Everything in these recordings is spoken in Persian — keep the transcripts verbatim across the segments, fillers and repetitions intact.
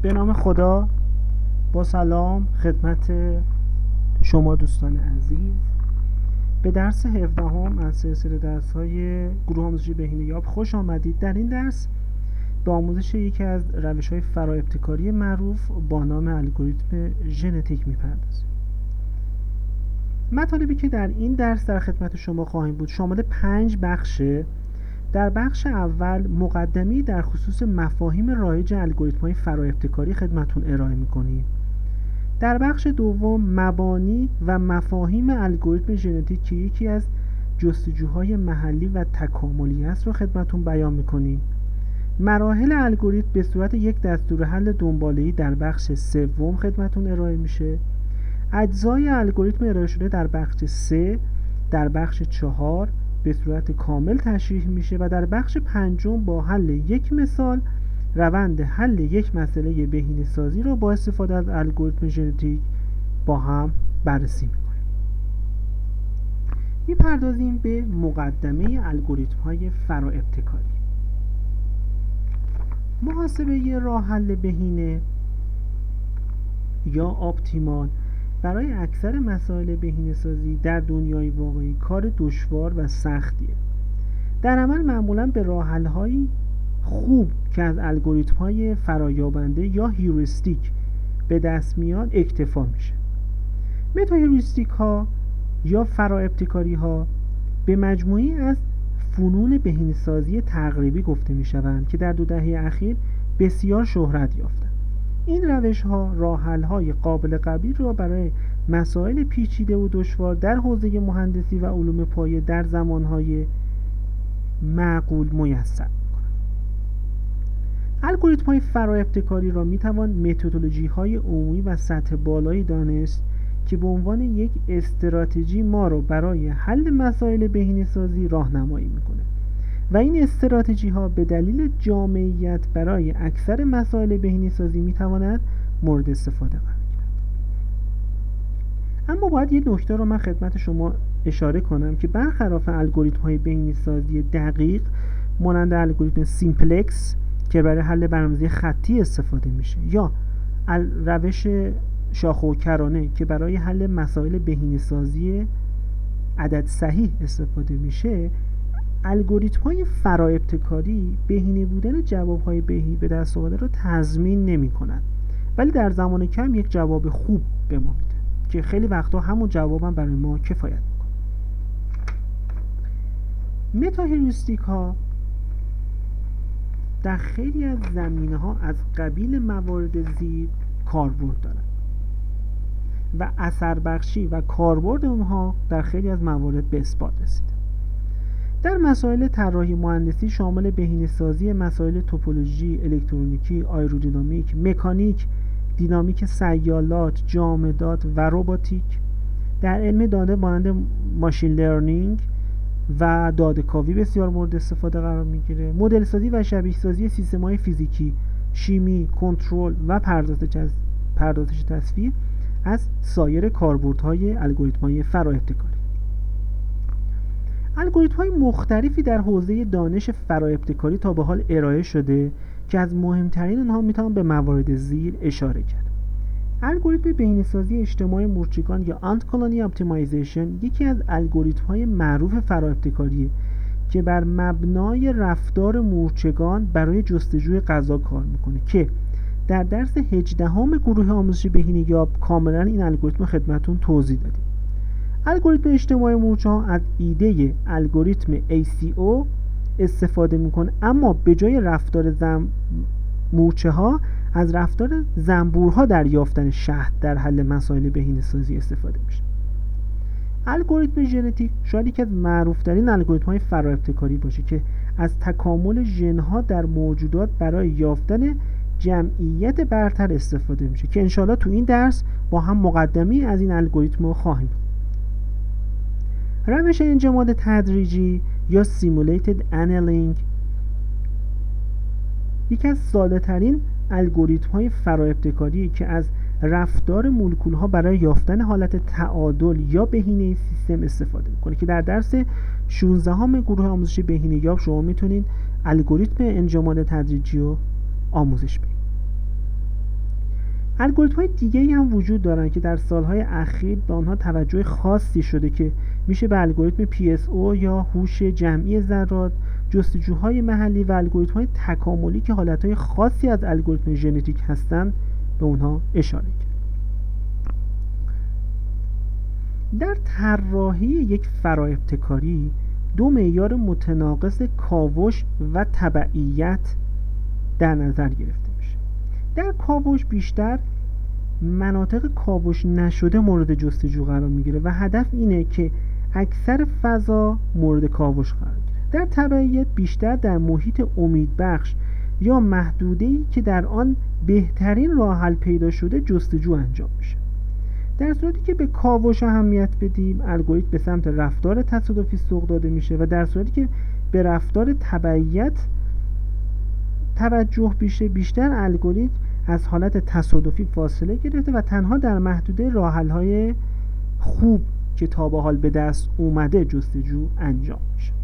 به نام خدا، با سلام خدمت شما دوستان عزیز. به درس هفدهم از سلسله درس‌های گروه آموزشی بهینه‌یاب خوش آمدید. در این درس به آموزش یکی از روش‌های فراابتکاری معروف با نام الگوریتم ژنتیک می‌پردازیم. مطالبی که در این درس در خدمت شما خواهیم بود شامل پنج بخشه. در بخش اول مقدمه‌ای در خصوص مفاهیم رایج الگوریتم‌های فراابتکاری خدمتتون ارائه می‌کنیم. در بخش دوم مبانی و مفاهیم الگوریتم ژنتیک که یکی از جستجوهای محلی و تکاملی است رو خدمتتون بیان می‌کنیم. مراحل الگوریتم به صورت یک دستور حل دنباله‌ای در بخش سوم خدمتتون ارائه میشه. اجزای الگوریتم ارائه شده در بخش سه، در بخش چهار به صورت کامل تشریح میشه و در بخش پنجم با حل یک مثال روند حل یک مسئله بهینه‌سازی رو با استفاده از الگوریتم ژنتیک با هم بررسی میکنیم. میپردازیم به مقدمه الگوریتم‌های فراابتکاری. محاسبه راه حل بهینه یا اپتیمال برای اکثر مسائل بهینه‌سازی در دنیای واقعی کار دشوار و سختیه. در عمل معمولاً به راه حل‌های خوب که از الگوریتم‌های فرایابنده یا هیوریستیک به دست میاد اکتفا میشه. متا هیوریستیک ها یا فراابتکاری ها به مجموعی از فنون بهینه‌سازی تقریبی گفته میشوند که در دو دهه اخیر بسیار شهرت یافتند. این روش ها راه حل های قابل قبول را برای مسائل پیچیده و دشوار در حوزه مهندسی و علوم پایه در زمانهای معقول میسر می‌کنند. الگوریتم‌های فراابتکاری را می‌توان متدولوژی‌های عمومی و سطح بالایی دانست که به عنوان یک استراتژی ما را برای حل مسائل بهینه‌سازی راهنمایی می‌کنه و این استراتژی ها به دلیل جامعیت برای اکثر مسائل بهینه‌سازی می‌تواند مورد استفاده قرار گیرد. اما باید یه نکته رو من خدمت شما اشاره کنم که برخلاف الگوریتم‌های بهینه‌سازی دقیق مانند الگوریتم سیمپلکس که برای حل برنامه‌ریزی خطی استفاده میشه یا روش شاخه و کرانه که برای حل مسائل بهینه‌سازی عدد صحیح استفاده میشه، الگوریتم‌های فراابتکاری بهینه بودن جواب‌های بهینه به دست آمده رو تضمین نمی‌کنند، ولی در زمان کم یک جواب خوب به ما میده که خیلی وقتا همون جواب هم برای ما کفایت میکنه. متا هیوریستیک ها در خیلی از زمینه‌ها از قبیل موارد زیر کاربرد دارند و اثر بخشی و کاربرد اونها در خیلی از موارد به اثبات رسیده. در مسائل طراحی مهندسی شامل بهینه‌سازی مسائل توپولوژی، الکترونیکی، آیرودینامیک، مکانیک، دینامیک سیالات، جامدات و روباتیک، در علم داده مانند ماشین لرنینگ و داده‌کاوی بسیار مورد استفاده قرار میگیره. مدل سازی و شبیه سازی سیستم‌های فیزیکی، شیمی، کنترل و پردازش تصویر از سایر کاربردهای الگوریتم‌های فراابتکاری. الگوریتم‌های مختلفی در حوزه دانش فراابتکاری تا به حال ارائه شده که از مهمترین اونها میتوان به موارد زیر اشاره کرد. الگوریتم بهینه‌سازی اجتماعی مورچگان یا آنت کلونی اپتیمایزیشن یکی از الگوریتم‌های معروف فراابتکاریه که بر مبنای رفتار مورچگان برای جستجوی غذا کار میکنه که در درس هجدهم گروه آموزشی بهینه‌یاب کاملا این الگوریتم خدمتتون توضیح دادیم. الگوریتم اجتماعی مورچه‌ها از ایده الگوریتم ای سی او استفاده میکنه، اما به جای رفتار زم مورچه‌ها از رفتار زنبورها در یافتن شهد در حل مسائل بهینه‌سازی استفاده میشه. الگوریتم ژنتیک شاید یکی از معروف‌ترین الگوریتم‌های فراابتکاری باشه که از تکامل ژن‌ها در موجودات برای یافتن جمعیت برتر استفاده میشه که انشالله تو این درس با هم مقدمه از این الگوریتم رو خواهیم. روش انجماد تدریجی یا سیمولیتد انیلینگ یکی از ساده ترین الگوریتم های فراابتکاری که از رفتار مولکول ها برای یافتن حالت تعادل یا بهینه سیستم استفاده میکنه که در درس شانزدهم گروه آموزشی بهینه‌یاب شما میتونید الگوریتم انجماد تدریجی رو آموزش بدید. الگوریتم‌های دیگه‌ای هم وجود دارن که در سالهای اخیر به آنها توجه خاصی شده که میشه به الگوریتم پی اس او یا هوش جمعی ذرات، جستجوهای محلی و الگوریتم‌های تکاملی که حالتهای خاصی از الگوریتم ژنتیک هستند به اونها اشاره کرد. در طراحی یک فراابتکاری دو معیار متناقض کاوش و تبعیت در نظر گرفته میشه. در کاوش بیشتر مناطق کاوش نشده مورد جستجو قرار میگیره و هدف اینه که اکثر فضا مورد کاوش قرار گیره. در تبعیت بیشتر در محیط امیدبخش یا محدوده‌ای که در آن بهترین راه حل پیدا شده جستجو انجام میشه. در صورتی که به کاوش اهمیت بدیم، الگوریتم به سمت رفتار تصادفی سوق داده میشه و در صورتی که به رفتار تبعیت توجه بیشه، بیشتر الگوریتم از حالت تصادفی فاصله گرفته و تنها در محدوده راه حل‌های خوب که تا به حال به دست اومده جستجو انجام میشه.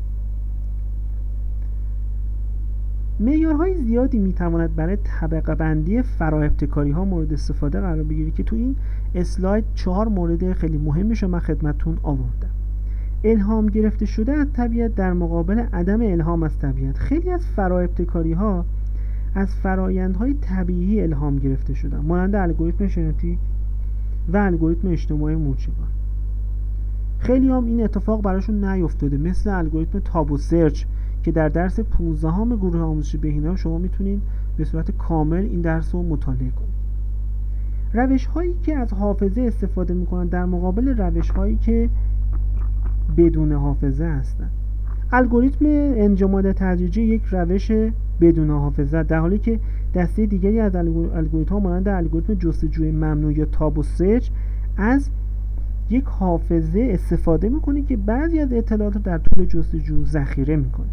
معیارهای زیادی میتواند برای طبقه بندی فراابتکاری ها مورد استفاده قرار بگیره که تو این اسلاید چهار مورد خیلی مهمش رو من خدمتتون آوردم. الهام گرفته شده از طبیعت در مقابل عدم الهام از طبیعت. خیلی از فراابتکاری ها از فرایندهای طبیعی الهام گرفته شدن، مانند الگوریتم ژنتیک و الگوریتم اجتماعی مورچگان. خیلی هم این اتفاق براشون نیفتاده، مثل الگوریتم تابو سرچ که در درس پانزدهم گروه آموزش بهینه شما میتونید به صورت کامل این درس رو مطالعه کنید. روش هایی که از حافظه استفاده میکنن در مقابل روش هایی که بدون حافظه هستن. الگوریتم انجماد تدریجی یک روش بدون حافظه، در حالی که دسته دیگری از الگوریتم ها مانند الگوریتم جستجوی ممنوع یا تابو سرچ از یک حافظه استفاده میکنه که بعضی از اطلاعات رو در طول جستجو ذخیره میکنه.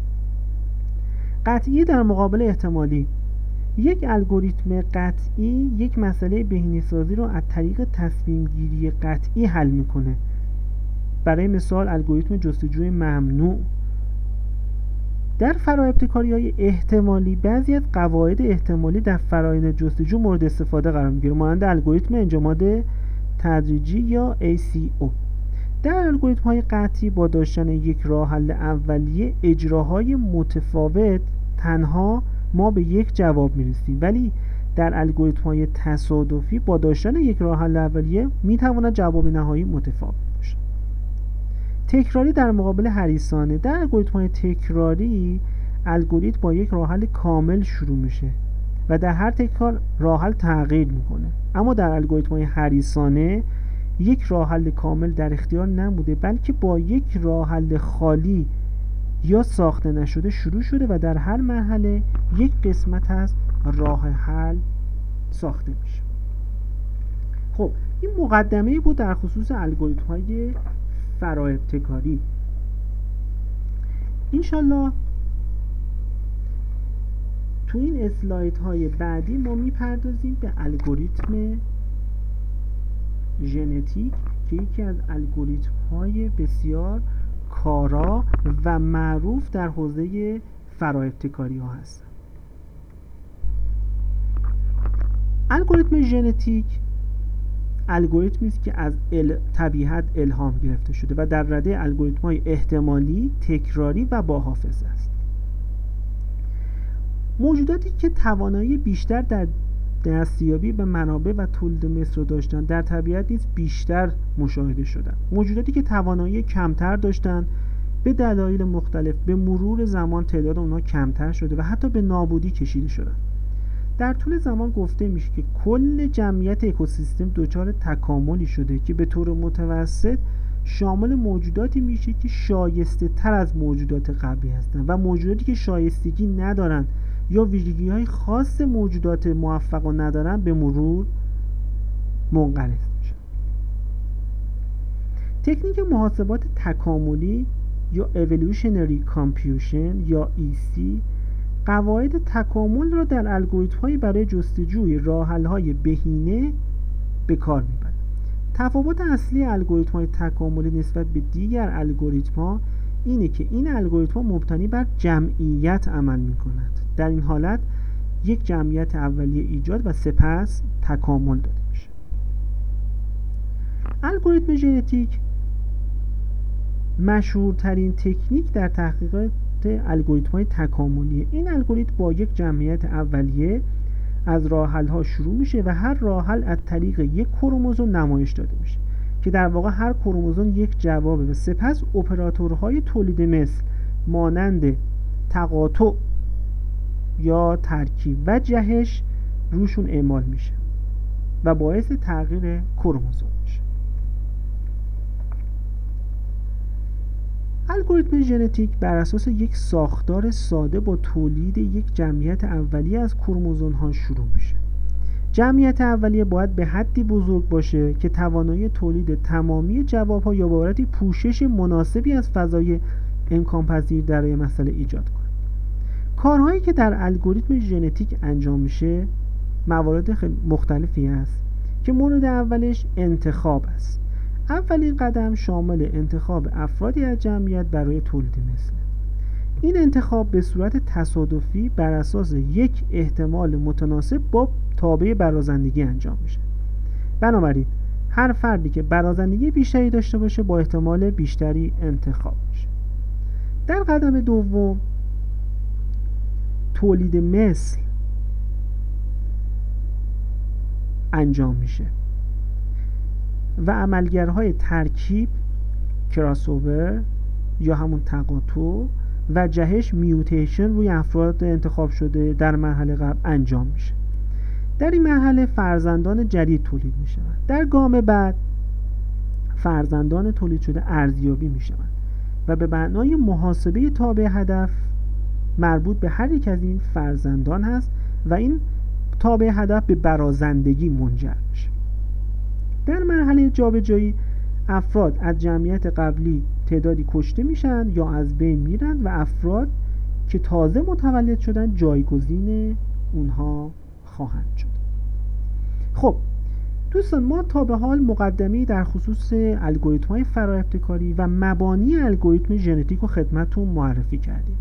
قطعی در مقابل احتمالی. یک الگوریتم قطعی یک مسئله بهینه‌سازی رو از طریق تصمیم گیری قطعی حل میکنه. برای مثال الگوریتم جستجوی ممنوع. در فراابتکاری‌های احتمالی بعضی از قواعد احتمالی در فرآیند جستجو مورد استفاده قرار میگیره، مانند الگوریتم انجماد تدریجی یا ای سی او. در الگوریتم‌های قطعی با داشتن یک راه حل اولیه اجراهای متفاوت تنها ما به یک جواب میرسیم، ولی در الگوریتم‌های تصادفی با داشتن یک راه حل اولیه میتواند جواب نهایی متفاوت باشه. تکراری در مقابل حریصانه. در الگوریتم‌های تکراری الگوریتم با یک راه حل کامل شروع میشه و در هر تکرار راه حل تغییر میکنه، اما در الگوریتم‌های حریصانه یک راه حل کامل در اختیار نموده، بلکه با یک راه حل خالی یا ساخته نشده شروع شده و در هر مرحله یک قسمت از راه حل ساخته میشه. خب این مقدمه بود در خصوص الگوریتم‌های فراابتکاری. انشالله تو این اسلایدهای بعدی ما میپردازیم به الگوریتم ژنتیک که یکی از الگوریتم‌های بسیار کارا و معروف در حوزه فراابتکاری ها هست. الگوریتم ژنتیک الگوریتمی است که از ال... طبیعت الهام گرفته شده و در رده الگوریتم‌های احتمالی، تکراری و با حافظه است. موجوداتی که توانایی بیشتر در دستیابی به منابع و تولید مثل داشتند در طبیعت نیز بیشتر مشاهده شدند. موجوداتی که توانایی کمتر داشتند به دلایل مختلف به مرور زمان تعداد اونها کمتر شده و حتی به نابودی کشیده شدند. در طول زمان گفته میشه که کل جمعیت اکوسیستم دچار تکاملی شده که به طور متوسط شامل موجوداتی میشه که شایسته تر از موجودات قبلی هستند و موجوداتی که شایستگی ندارند یا ویژگی های خاص موجودات موفق ندارن به مرور منقرض میشن. تکنیک محاسبات تکاملی یا Evolutionary Computation یا ای سی قواعد تکامل را در الگوریتم‌های برای جستجوی راه حل‌های بهینه به کار میبرد. تفاوت اصلی الگوریتم‌های تکاملی نسبت به دیگر الگوریتم‌ها اینه که این الگوریتم‌ها مبتنی بر جمعیت عمل می‌کنند. در این حالت یک جمعیت اولیه ایجاد و سپس تکامل داده میشه. الگوریتم ژنتیک مشهورترین تکنیک در تحقیقات الگوریتم‌های تکاملی. این الگوریتم با یک جمعیت اولیه از راه حل‌ها شروع میشه و هر راه حل از طریق یک کروموزوم نمایش داده میشه که در واقع هر کروموزوم یک جوابه و سپس اپراتورهای تولید مثل مانند تقاطع یا ترکیب و جهش روشون اعمال میشه و باعث تغییر کروموزوم میشه. الگوریتم ژنتیک بر اساس یک ساختار ساده با تولید یک جمعیت اولیه از کروموزوم‌ها شروع میشه. جمعیت اولیه باید به حدی بزرگ باشه که توانایی تولید تمامی جواب‌ها یا به عبارتی پوشش مناسبی از فضای امکان پذیر برای مسئله ایجاد کنه. کارهایی که در الگوریتم ژنتیک انجام میشه موارد خیلی مختلفی است که مورد اولش انتخاب است. اولین قدم شامل انتخاب افرادی از جمعیت برای تولید مثل. این انتخاب به صورت تصادفی بر اساس یک احتمال متناسب با تابع برازندگی انجام میشه. بنابراین هر فردی که برازندگی بیشتری داشته باشه با احتمال بیشتری انتخاب میشه. در قدم دوم تولید مثل انجام میشه و عملگرهای ترکیب کراسوور یا همون تقاطع و جهش میوتیشن روی افراد انتخاب شده در مرحله قبل انجام میشه. در این مرحله فرزندان جدید تولید میشوند. در گام بعد فرزندان تولید شده ارزیابی میشوند و به معنای محاسبه تابع هدف مربوط به هر یک از این فرزندان هست و این تابع هدف به برازندگی منجر میشه. در مرحله جابجایی افراد از جمعیت قبلی تعدادی کشته میشن یا از بین میرن و افراد که تازه متولد شدن جایگزین اونها خواهند شد. خب دوستان، ما تا به حال مقدمه‌ای در خصوص الگوریتم‌های فراابتکاری و مبانی الگوریتم ژنتیک رو خدمتتون معرفی کردیم.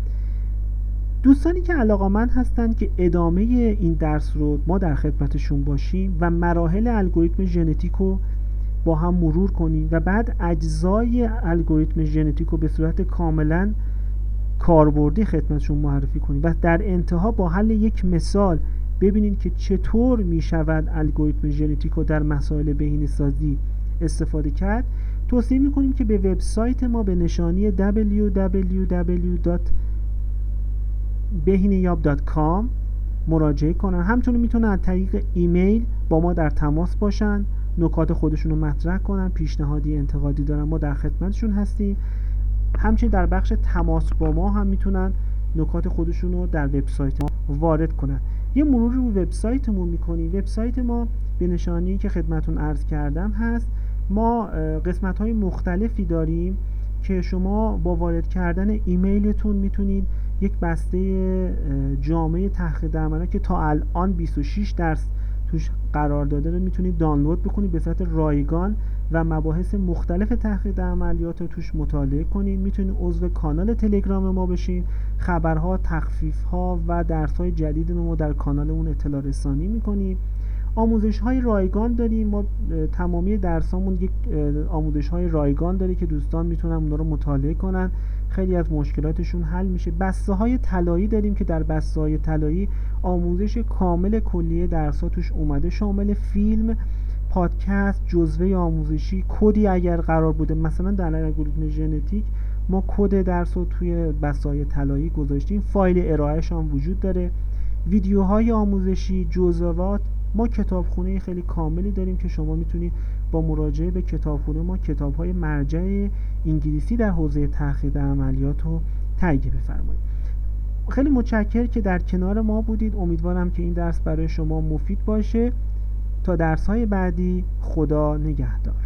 دوستانی که علاقه‌مند هستند که ادامه این درس رو ما در خدمتشون باشیم و مراحل الگوریتم ژنتیک رو با هم مرور کنیم و بعد اجزای الگوریتم ژنتیک رو به صورت کاملا کاربردی خدمتشون معرفی کنیم و در انتها با حل یک مثال ببینید که چطور می شود الگوریتم ژنتیک رو در مسائل بهینه‌سازی استفاده کرد، توصیه می کنیم که به وبسایت ما به نشانی دبلیو دبلیو دبلیو دات behineyab دات کام مراجعه کنن. همچنین میتونن از طریق ایمیل با ما در تماس باشن، نکات خودشون رو مطرح کنن، پیشنهادی انتقادی دارن، ما در خدمتشون هستیم. همچنین در بخش تماس با ما هم میتونن نکات خودشون رو در وبسایت ما وارد کنن. یه مرور رو وبسایتمون میکنیم. وبسایت ما به نشانی که خدمتون عرض کردم هست. ما قسمت‌های مختلفی داریم که شما با وارد کردن ایمیلتون میتونید یک بسته جامعه تحقیق عملا که تا الان بیست و شش درس توش قرار داده رو میتونید دانلود بکنید به صورت رایگان و مباحث مختلف تحقیق عملیات رو توش مطالعه کنید. میتونید عضو کانال تلگرام ما بشین. خبرها، تخفیف‌ها و درس‌های جدید ما در کانالمون اطلاع رسانی میکنیم. آموزش‌های رایگان داریم. ما تمامی درسامون یک آموزش‌های رایگان داره که دوستان میتونن اونها رو مطالعه کنن. خیلی از مشکلاتشون حل میشه. بسته‌های طلایی داریم که در بسته‌های طلایی آموزش کامل کلیه درس‌ها توش اومده، شامل فیلم، پادکست، جزوه آموزشی، کدی اگر قرار بوده مثلا در الگوریتم ژنتیک ما کد درس رو توی بسته‌های طلایی گذاشتیم، فایل ارائهش هم وجود داره، ویدیوهای آموزشی، جزوات. ما کتابخونه خیلی کاملی داریم که شما میتونید با مراجعه به کتابخونه ما کتاب‌های مرجع انگلیسی در حوزه تحقیق عملیات رو تهیه بفرمایید. خیلی متشکرم که در کنار ما بودید. امیدوارم که این درس برای شما مفید باشه. تا درس‌های بعدی، خدا نگهدار.